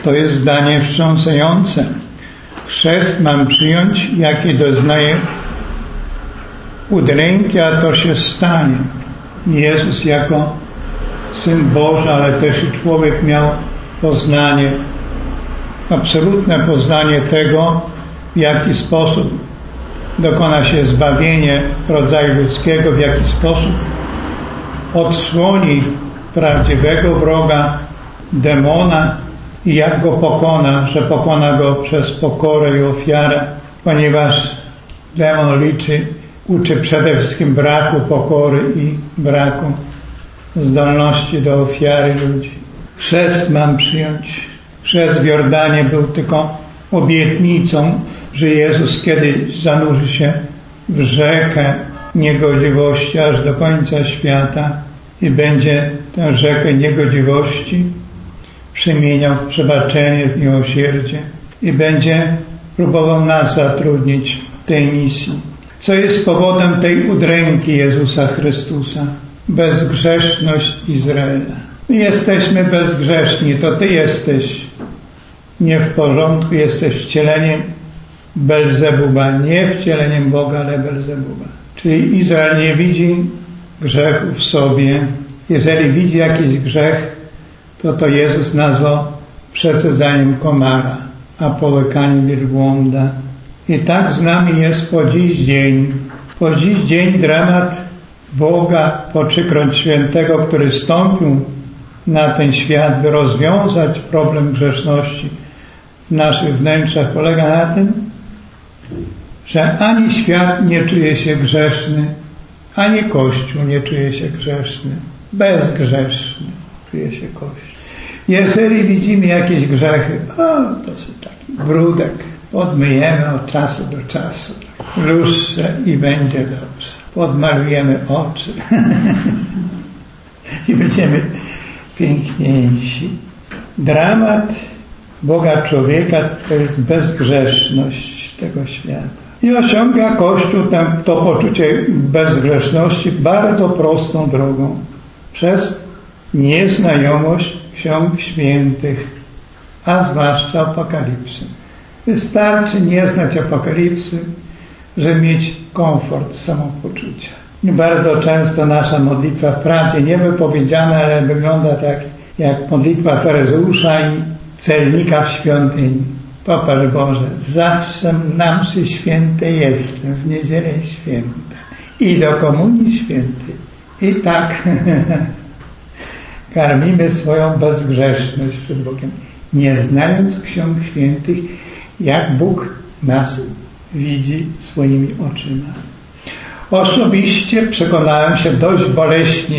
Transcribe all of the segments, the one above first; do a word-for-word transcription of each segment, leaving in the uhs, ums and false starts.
To jest zdanie wstrząsające. Chrzest mam przyjąć, jaki doznaję udręki, a to się stanie. Jezus jako Syn Boży, ale też i człowiek miał poznanie, absolutne poznanie tego, w jaki sposób dokona się zbawienie rodzaju ludzkiego, w jaki sposób odsłoni prawdziwego wroga, demona i jak go pokona, że pokona go przez pokorę i ofiarę, ponieważ demon liczy, uczy przede wszystkim braku pokory i braku zdolności do ofiary ludzi. Chrzest mam przyjąć. Chrzest w Jordanie był tylko obietnicą, że Jezus kiedyś zanurzy się w rzekę niegodziwości aż do końca świata i będzie tę rzekę niegodziwości przemieniał w przebaczenie, w miłosierdzie i będzie próbował nas zatrudnić w tej misji. Co jest powodem tej udręki Jezusa Chrystusa? Bezgrzeszność Izraela. My jesteśmy bezgrzeszni, to Ty jesteś nie w porządku, jesteś wcieleniem Belzebuba, nie wcieleniem Boga, ale Belzebuba. Czyli Izrael nie widzi grzechu w sobie. Jeżeli widzi jakiś grzech, to to Jezus nazwał przecedzaniem komara, a połykaniem wielbłąda. I tak z nami jest po dziś dzień. Po dziś dzień dramat Boga po trzykroć świętego, który stąpił na ten świat, by rozwiązać problem grzeszności w naszych wnętrzach, polega na tym, że ani świat nie czuje się grzeszny, ani Kościół nie czuje się grzeszny. Bezgrzeszny czuje się Kościół. Jeżeli widzimy jakieś grzechy, o, to jest taki brudek, odmyjemy od czasu do czasu, w lustrze i będzie dobrze. Podmalujemy oczy i będziemy piękniejsi. Dramat Boga człowieka to jest bezgrzeszność tego świata. I osiąga Kościół tam to poczucie bezgrzeszności bardzo prostą drogą. Przez nieznajomość ksiąg świętych, a zwłaszcza Apokalipsy. Wystarczy nie znać Apokalipsy, żeby mieć komfort samopoczucia. I bardzo często nasza modlitwa wprawdzie niewypowiedziana, ale wygląda tak jak modlitwa faryzeusza i celnika w świątyni. Popatrz Boże, zawsze na mszy świętej jestem, w niedzielę święta i do komunii świętej. I tak karmimy swoją bezgrzeszność przed Bogiem, nie znając ksiąg świętych, jak Bóg nas widzi swoimi oczyma. Osobiście przekonałem się dość boleśnie,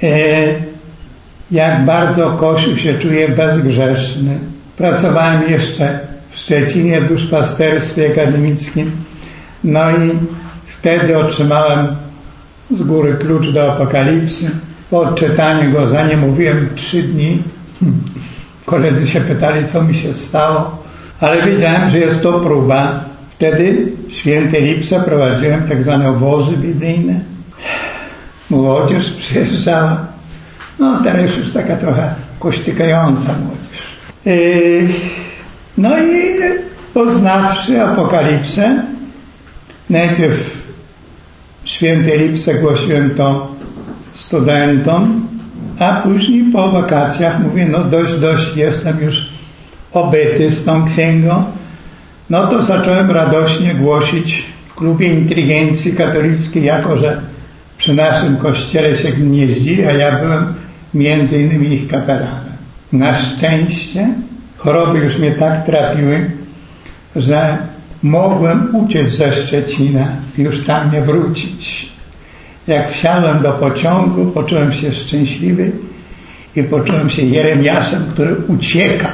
jak bardzo Kościół się czuje bezgrzeszny. Pracowałem jeszcze w Szczecinie w duszpasterstwie akademickim, no i wtedy otrzymałem z góry klucz do Apokalipsy. Po odczytaniu go, zanim mówiłem trzy dni, koledzy się pytali, co mi się stało, ale wiedziałem, że jest to próba. Wtedy w Świętej Lipce prowadziłem tak zwane obozy biblijne. Młodzież przyjeżdżała. No teraz już taka trochę kośtykająca młodzież. Yy, no i poznawszy Apokalipsę, najpierw w Świętej Lipce głosiłem to studentom, a później po wakacjach mówię, no dość, dość, jestem już obyty z tą księgą. No to zacząłem radośnie głosić w klubie inteligencji katolickiej, jako że przy naszym kościele się gnieździli, a ja byłem między innymi ich kapelanem. Na szczęście choroby już mnie tak trapiły, że mogłem uciec ze Szczecina i już tam nie wrócić. Jak wsiadłem do pociągu, poczułem się szczęśliwy i poczułem się Jeremiaszem, który ucieka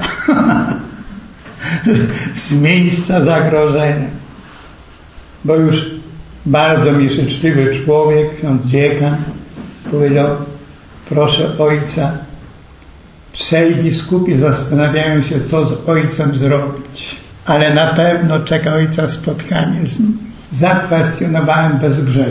z miejsca zagrożenia. Bo już bardzo mi życzliwy człowiek, ksiądz dziekan, powiedział, proszę ojca, trzej biskupi zastanawiają się, co z ojcem zrobić, ale na pewno czeka ojca spotkanie z nim. Zakwestionowałem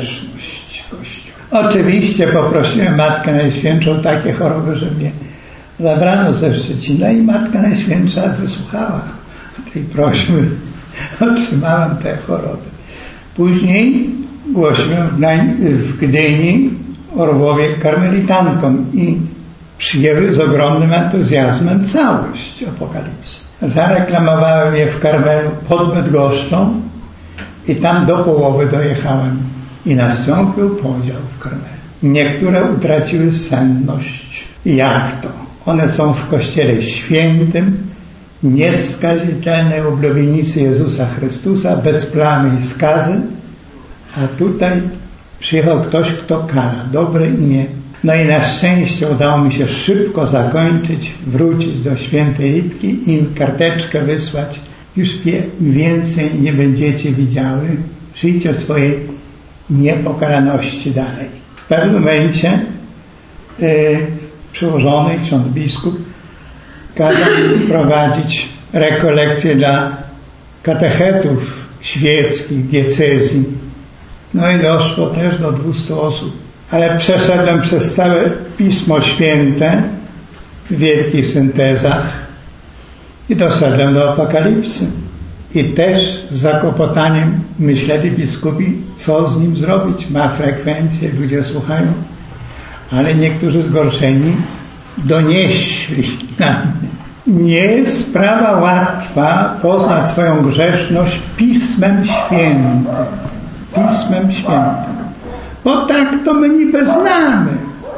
bezgrzeszność Kościoła. Oczywiście poprosiłem Matkę Najświętszą o takie choroby, że mnie zabrano ze Szczecina i Matka Najświętsza wysłuchała tej prośby. Otrzymałem tę chorobę. Później głosiłem w, Gdań, w Gdyni, Orłowie karmelitankom i przyjęły z ogromnym entuzjazmem całość Apokalipsy. Zareklamowałem je w Karmelu pod Bydgoszczą i tam do połowy dojechałem i nastąpił podział w Karmelu. Niektóre utraciły senność. Jak to? One są w Kościele Świętym, nieskazitelnej oblubienicy Jezusa Chrystusa, bez plamy i skazy, a tutaj przyjechał ktoś, kto kara, dobre imię. No i na szczęście udało mi się szybko zakończyć, wrócić do Świętej Lipki i im karteczkę wysłać. Już więcej nie będziecie widziały. Żyjcie swojej niepokaraności dalej. W pewnym momencie yy, przełożony ksiądz biskup kazał prowadzić rekolekcje dla katechetów świeckich, diecezji. No i doszło też do dwustu osób. Ale przeszedłem przez całe Pismo Święte w wielkich syntezach i doszedłem do Apokalipsy. I też z zakopotaniem myśleli biskupi, co z nim zrobić. Ma frekwencję, ludzie słuchają. Ale niektórzy zgorszeni donieśli na mnie. Nie jest sprawa łatwa poznać swoją grzeszność Pismem Świętym. Pismem Świętym. Bo tak to my niby znamy,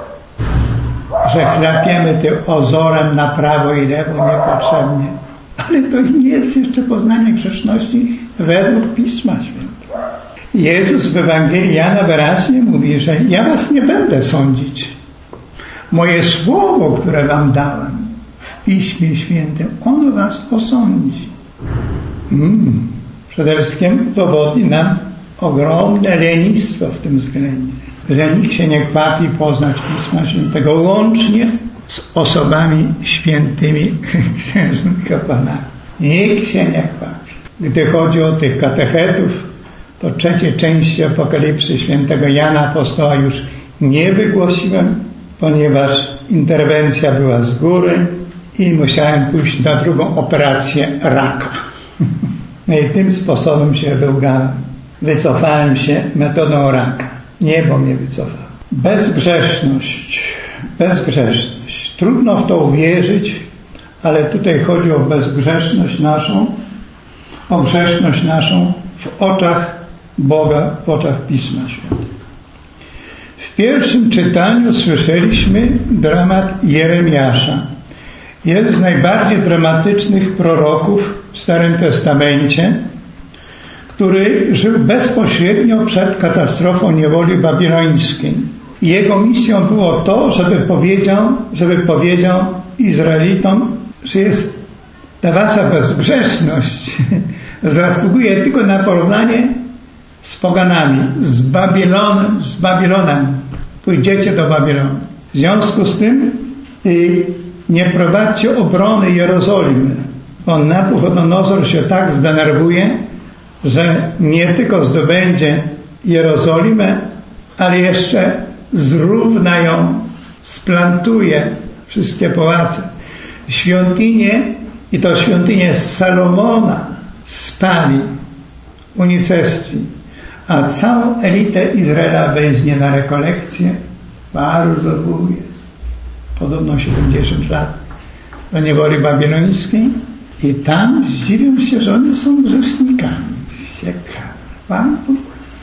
że chlapiemy tym ozorem na prawo i lewo niepotrzebnie. Ale to nie jest jeszcze poznanie grzeszności według Pisma Świętego. Jezus w Ewangelii Jana wyraźnie mówi, że ja was nie będę sądzić. Moje słowo, które wam dałem w Piśmie Świętym, ono was osądzi. Hmm. Przede wszystkim dowodzi nam ogromne lenistwo w tym względzie, że nikt się nie kwapi poznać Pisma Świętego łącznie z osobami świętymi księżmi kapłanami. Nikt się nie kwapi. Gdy chodzi o tych katechetów, to trzeciej części Apokalipsy świętego Jana Apostoła już nie wygłosiłem, ponieważ interwencja była z góry i musiałem pójść na drugą operację raka. No i tym sposobem się wyłgałem. Wycofałem się metodą raka. Niebo mnie wycofało. Bezgrzeszność. Bezgrzeszność. Trudno w to uwierzyć, ale tutaj chodzi o bezgrzeszność naszą, o grzeszność naszą w oczach Boga, w oczach Pisma Świętego. W pierwszym czytaniu słyszeliśmy dramat Jeremiasza. Jeden z najbardziej dramatycznych proroków w Starym Testamencie, który żył bezpośrednio przed katastrofą niewoli babilońskiej. Jego misją było to, żeby powiedział, żeby powiedział Izraelitom, że jest ta wasza bezgrzeszność zasługuje tylko na porównanie z poganami, z Babilonem, z Babilonem. Pójdziecie do Babilonu. W związku z tym y, nie prowadźcie obrony Jerozolimy. Bo Nabuchodonozor się tak zdenerwuje, że nie tylko zdobędzie Jerozolimę, ale jeszcze zrówna ją, splantuje wszystkie pałace. Świątynię, i to świątynię Salomona, spali, unicestwi, a całą elitę Izraela weźmie na rekolekcję. Bardzo długie, podobno siedemdziesiąt lat, do niewoli babilońskiej, i tam zdziwią się, że oni są grzesznikami. Ciekawe. Pan Bóg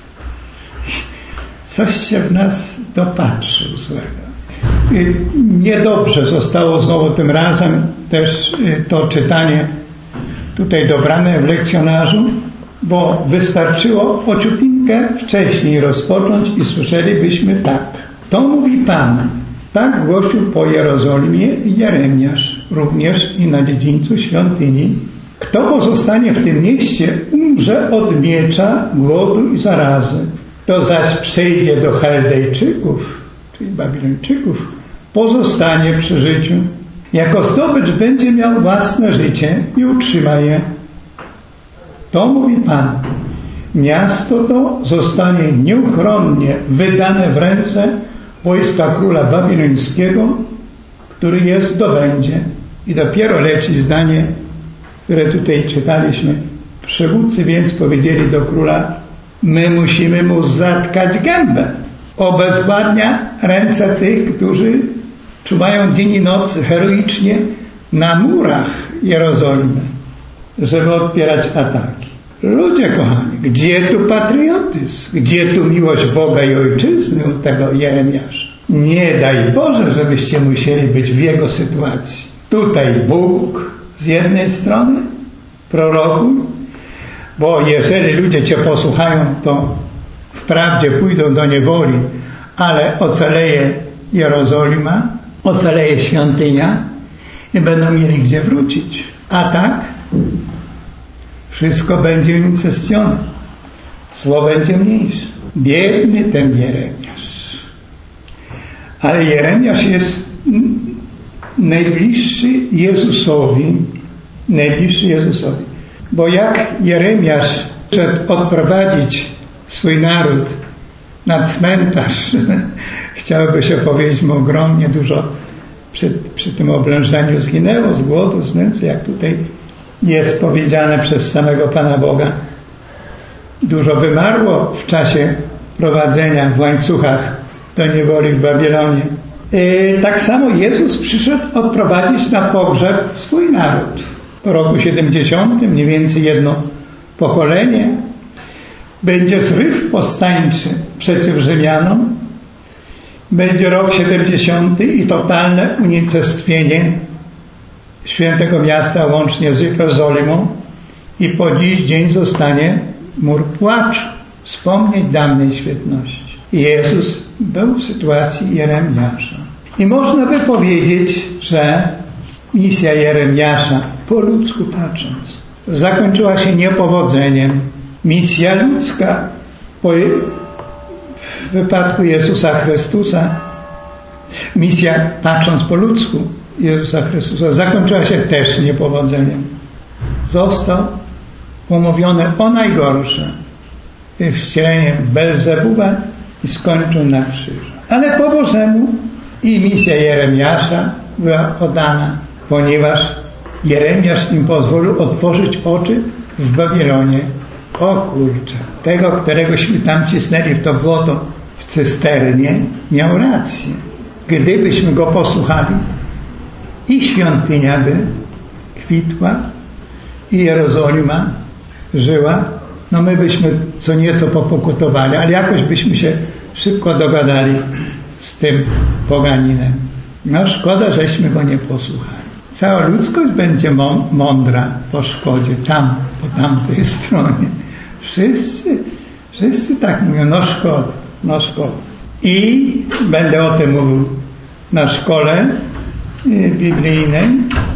coś się w nas dopatrzył złego. Niedobrze zostało znowu tym razem też to czytanie tutaj dobrane w lekcjonarzu, bo wystarczyło ociupinkę wcześniej rozpocząć i słyszelibyśmy tak. To mówi Pan. Tak głosił po Jerozolimie Jeremiasz, również i na dziedzińcu świątyni. Kto pozostanie w tym mieście, umrze od miecza, głodu i zarazy. Kto zaś przejdzie do Chaldejczyków, czyli Babilończyków, pozostanie przy życiu. Jako zdobycz będzie miał własne życie i utrzyma je. To mówi Pan. Miasto to zostanie nieuchronnie wydane w ręce wojska króla babilońskiego, który jest, zdobędzie. I dopiero leci zdanie, które tutaj czytaliśmy. Przywódcy więc powiedzieli do króla: my musimy mu zatkać gębę. Obezwładnia ręce tych, którzy czuwają dzień i noc heroicznie na murach Jerozolimy, żeby odpierać ataki. Ludzie kochani, gdzie tu patriotyzm? Gdzie tu miłość Boga i Ojczyzny u tego Jeremiasza? Nie daj Boże, żebyście musieli być w jego sytuacji. Tutaj Bóg z jednej strony, prorokuj, bo jeżeli ludzie Cię posłuchają, to wprawdzie pójdą do niewoli, ale ocaleje Jerozolima, ocaleje świątynia i będą mieli gdzie wrócić. A tak wszystko będzie unicestwione. Zło będzie mniejsze. Biedny ten Jeremiasz. Ale Jeremiasz jest najbliższy Jezusowi. Najbliższy Jezusowi. Bo jak Jeremiasz szedł odprowadzić swój naród na cmentarz, chciałoby się powiedzieć mu ogromnie dużo przy, przy tym oblężeniu zginęło z głodu, z nędzy, jak tutaj jest powiedziane przez samego Pana Boga. Dużo wymarło w czasie prowadzenia w łańcuchach do niewoli w Babilonie. Yy, tak samo Jezus przyszedł odprowadzić na pogrzeb swój naród. Po roku siedemdziesiątym, mniej więcej jedno pokolenie, będzie zryw powstańczy przeciw Rzymianom, będzie rok siedemdziesiąty i totalne unicestwienie świętego miasta łącznie z Jerozolimą i po dziś dzień zostanie mur płaczu, wspomnieć dawnej świetności. Jezus był w sytuacji Jeremiasza. I można by powiedzieć, że misja Jeremiasza, po ludzku patrząc, zakończyła się niepowodzeniem. Misja ludzka po, w wypadku Jezusa Chrystusa, misja patrząc po ludzku Jezusa Chrystusa, zakończyła się też niepowodzeniem. Został umówiony o najgorsze wcieleniem Belzebuba i skończył na krzyżu. Ale po Bożemu i misja Jeremiasza była oddana, ponieważ Jeremiasz im pozwolił otworzyć oczy w Babilonie. O kurczę, tego, któregośmy tam cisnęli w to błoto w cysternie, miał rację. Gdybyśmy go posłuchali, i świątynia by kwitła, i Jerozolima żyła, no my byśmy co nieco popokutowali, ale jakoś byśmy się szybko dogadali z tym poganinem. No szkoda, żeśmy go nie posłuchali. Cała ludzkość będzie mądra po szkodzie, tam, po tamtej stronie. Wszyscy, wszyscy tak mówią, no szkoda, no szkoda. I będę o tym mówił na szkole biblijnej.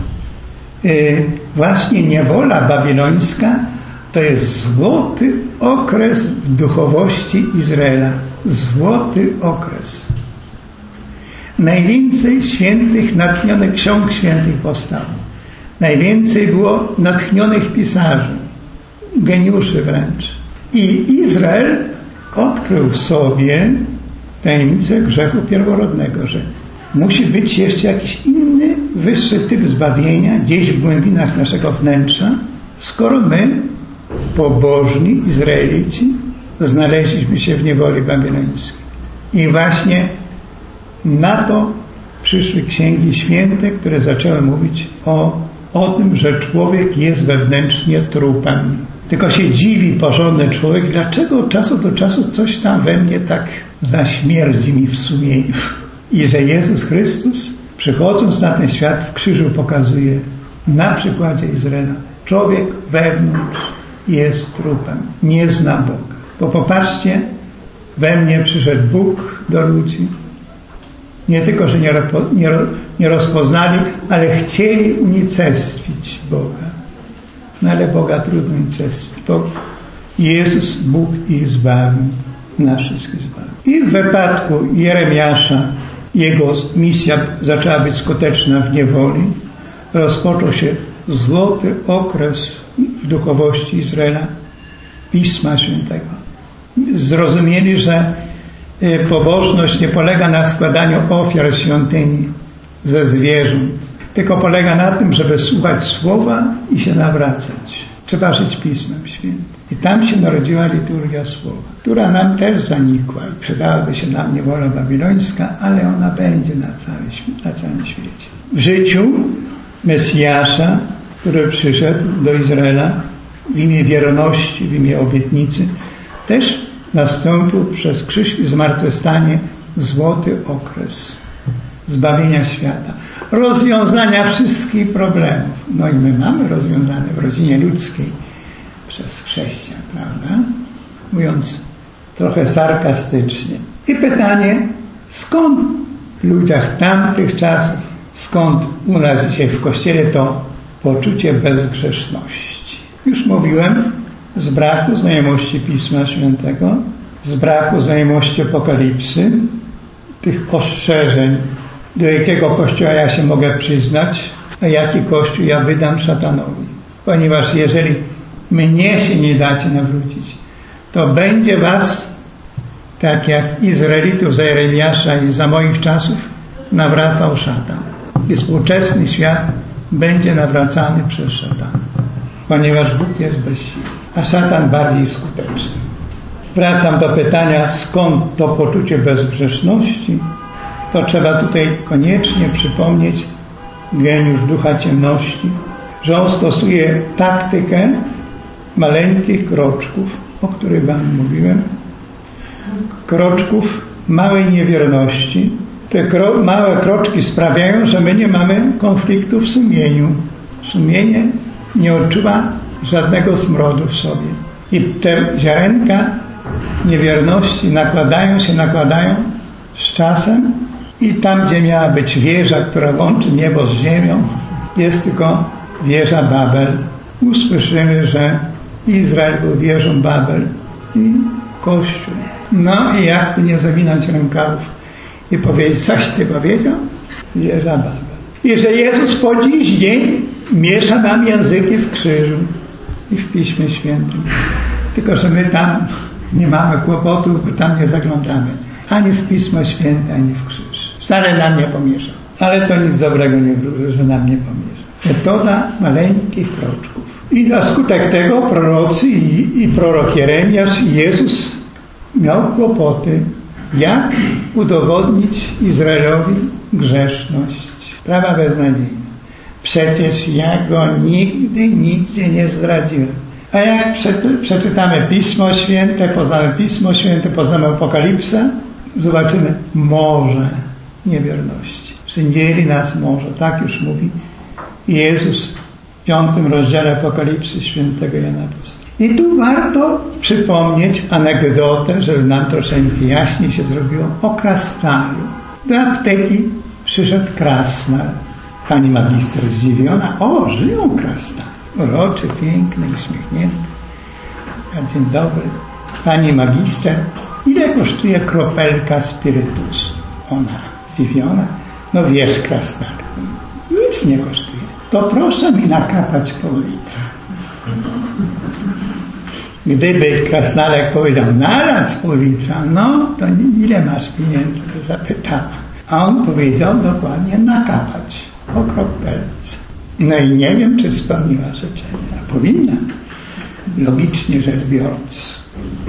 Właśnie niewola babilońska to jest złoty okres w duchowości Izraela. Złoty okres. Najwięcej świętych, natchnionych ksiąg świętych powstało. Najwięcej było natchnionych pisarzy, geniuszy wręcz. I Izrael odkrył w sobie tajemnicę grzechu pierworodnego, że musi być jeszcze jakiś inny, wyższy typ zbawienia gdzieś w głębinach naszego wnętrza, skoro my, pobożni Izraelici, znaleźliśmy się w niewoli babilońskiej. I właśnie na to przyszły księgi święte, które zaczęły mówić o, o tym, że człowiek jest wewnętrznie trupem. Tylko się dziwi porządny człowiek, dlaczego od czasu do czasu coś tam we mnie tak zaśmierdzi mi w sumieniu. I że Jezus Chrystus, przychodząc na ten świat, w krzyżu pokazuje na przykładzie Izraela, człowiek wewnątrz jest trupem, nie zna Boga. Bo popatrzcie, we mnie przyszedł Bóg do ludzi. Nie tylko, że nie, nie, nie rozpoznali, ale chcieli unicestwić Boga. No ale Boga trudno unicestwić, bo Jezus, Bóg ich zbawił, nas wszystkich zbawił. I w wypadku Jeremiasza jego misja zaczęła być skuteczna w niewoli. Rozpoczął się złoty okres w duchowości Izraela, Pisma Świętego. Zrozumieli, że pobożność nie polega na składaniu ofiar w świątyni, ze zwierząt. Tylko polega na tym, żeby słuchać słowa i się nawracać. Trzeba żyć Pismem Świętym. I tam się narodziła liturgia słowa, która nam też zanikła i przydałaby się nam niewola babilońska, ale ona będzie na, cały, na całym świecie. W życiu Mesjasza, który przyszedł do Izraela w imię wierności, w imię obietnicy, też nastąpił przez krzyż i zmartwychwstanie złoty okres zbawienia świata, rozwiązania wszystkich problemów. No i my mamy rozwiązane w rodzinie ludzkiej przez chrześcijan, prawda? Mówiąc trochę sarkastycznie. I pytanie, skąd w ludziach tamtych czasów, skąd u nas dzisiaj w Kościele to poczucie bezgrzeszności? Już mówiłem, z braku znajomości Pisma Świętego, z braku znajomości Apokalipsy, tych ostrzeżeń, do jakiego kościoła ja się mogę przyznać, a jaki kościół ja wydam szatanowi. Ponieważ jeżeli mnie się nie dacie nawrócić, to będzie was, tak jak Izraelitów za Jeremiasza i za moich czasów, nawracał szatan. I współczesny świat będzie nawracany przez szatana. Ponieważ Bóg jest bezsilny, a szatan bardziej skuteczny. Wracam do pytania, skąd to poczucie bezgrzeszności, to trzeba tutaj koniecznie przypomnieć geniusz ducha ciemności, że on stosuje taktykę maleńkich kroczków, o których wam mówiłem, kroczków małej niewierności. Te kro- małe kroczki sprawiają, że my nie mamy konfliktu w sumieniu. Sumienie nie odczuwa żadnego smrodu w sobie. I te ziarenka niewierności nakładają się, nakładają z czasem i tam, gdzie miała być wieża, która łączy niebo z ziemią, jest tylko wieża Babel. Usłyszymy, że Izrael był wieżą Babel i Kościół. No i jak nie zawinąć rękawów i powiedzieć, coś ty powiedział? Wieża Babel. I że Jezus po dziś dzień miesza nam języki w krzyżu i w Piśmie Świętym. Tylko że my tam nie mamy kłopotów, bo tam nie zaglądamy. Ani w Pismo Święte, ani w krzyż. Wcale nam nie pomiesza. Ale to nic dobrego nie wróży, że nam nie pomiesza. Metoda maleńkich kroczków. I na skutek tego prorocy i, i prorok Jeremiasz i Jezus miał kłopoty, jak udowodnić Izraelowi grzeszność. Sprawa beznadziejna. Przecież ja go nigdy, nigdzie nie zdradziłem. A jak przeczytamy Pismo Święte, poznamy Pismo Święte, poznamy Apokalipsę, zobaczymy morze niewierności. Że nas morze, tak już mówi Jezus w piątym rozdziale Apokalipsy świętego Jana Apostoła. I tu warto przypomnieć anegdotę, żeby nam troszeczkę jaśniej się zrobiło, o krasnalu. Do apteki przyszedł krasnal. Pani magister zdziwiona, o, żyją krasnale. Uroczy, piękny, uśmiechnięty. A dzień dobry. Pani magister, ile kosztuje kropelka spirytusu? Ona zdziwiona. No wiesz, krasnal, nic nie kosztuje. To proszę mi nakapać pół litra. Gdyby krasnalek powiedział naraz pół litra, no to ile masz pieniędzy? To zapytała. A on powiedział dokładnie nakapać po kropelce. No i nie wiem, czy spełniła życzenia. Powinna. Logicznie rzecz biorąc.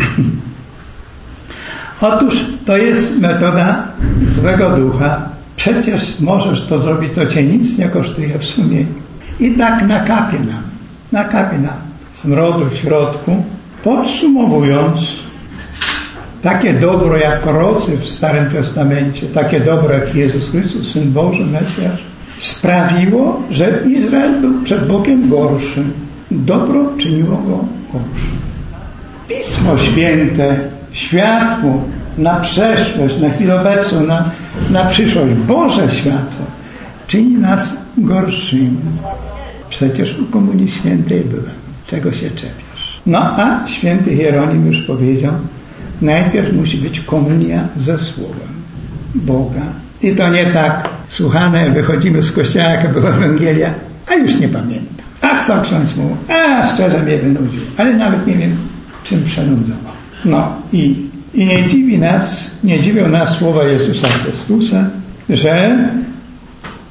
Otóż to jest metoda złego ducha. Przecież możesz to zrobić, to cię nic nie kosztuje w sumieniu. I tak nakapie nam. Nakapie nam smrodu w środku. Podsumowując, takie dobro jak prorocy w Starym Testamencie, takie dobro jak Jezus Chrystus, Syn Boży, Mesjasz, sprawiło, że Izrael był przed Bogiem gorszy. Dobro czyniło go gorszym. Pismo Święte, światło na przeszłość, na chwilę obecną, na, na przyszłość, Boże światło, czyni nas gorszymi. Przecież u Komunii Świętej byłem. Czego się czepiasz? No a święty Hieronim już powiedział, najpierw musi być komunia ze Słowem Boga. I to nie tak słuchane, wychodzimy z kościoła, jaka była Ewangelia, a już nie pamiętam. A co ksiądz mówił? A szczerze mnie wynudził, ale nawet nie wiem, czym przenudzował. No i, i nie dziwi nas, nie dziwią nas słowa Jezusa Chrystusa, że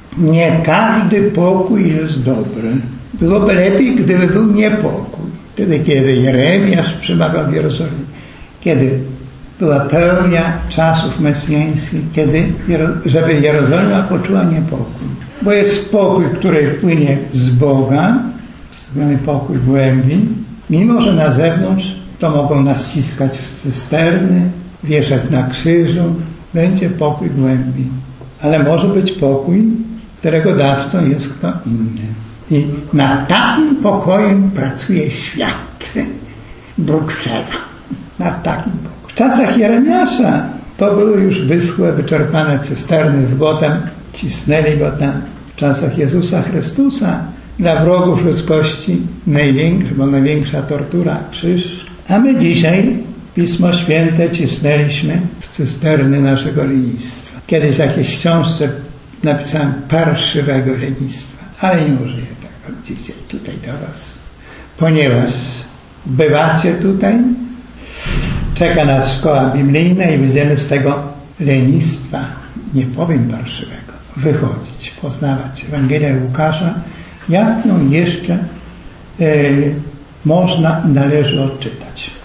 Nie każdy pokój jest dobry. Byłoby lepiej, gdyby był niepokój. Wtedy, kiedy Jeremiasz przemawiał w Jerozolimie, kiedy była pełnia czasów mesjańskich, kiedy, żeby Jerozolima poczuła niepokój. Bo jest spokój, który płynie z Boga, zwany pokój głębi, mimo że na zewnątrz to mogą nas ściskać w cysterny, wieszać na krzyżu, będzie pokój głębi. Ale może być pokój, którego dawcą jest kto inny. I nad takim pokojem pracuje świat. Bruksela. Nad takim pokojem. W czasach Jeremiasza to były już wyschłe, wyczerpane cysterny z złotem. Cisnęli go tam. W czasach Jezusa Chrystusa dla wrogów ludzkości największa, bo największa tortura, krzyż. A my dzisiaj Pismo Święte cisnęliśmy w cysterny naszego lenistwa. Kiedyś w jakiejś książce napisałem parszywego lenistwa, ale nie użyję tego dzisiaj tutaj do was, ponieważ bywacie tutaj, czeka nas szkoła biblijna i będziemy z tego lenistwa, nie powiem parszywego, wychodzić, poznawać Ewangelię Łukasza, jak ją jeszcze e, można i należy odczytać.